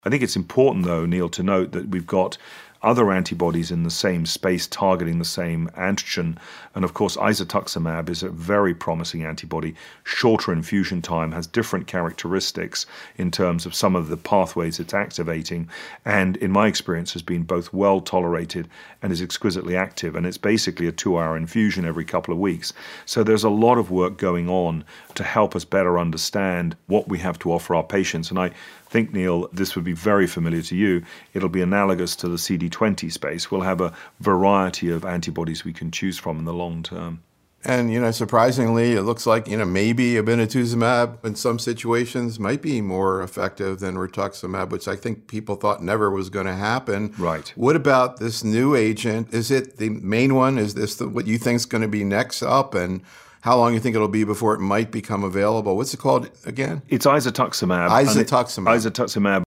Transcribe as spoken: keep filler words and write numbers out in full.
I think it's important, though, Neil, to note that we've got other antibodies in the same space targeting the same antigen. And of course, isatuximab is a very promising antibody. Shorter infusion time, has different characteristics in terms of some of the pathways it's activating. And in my experience, has been both well tolerated and is exquisitely active. And it's basically a two hour infusion every couple of weeks. So there's a lot of work going on to help us better understand what we have to offer our patients. And I think, Neil, this would be very familiar to you. It'll be analogous to the C D twenty space. We'll have a variety of antibodies we can choose from in the long term. And, you know, surprisingly, it looks like, you know, maybe obinutuzumab in some situations might be more effective than rituximab, which I think people thought never was going to happen. Right. What about this new agent? Is it the main one? Is this the, what you think is going to be next up? And how long you think it'll be before it might become available? What's it called again? It's isatuximab. Isatuximab. Isatuximab.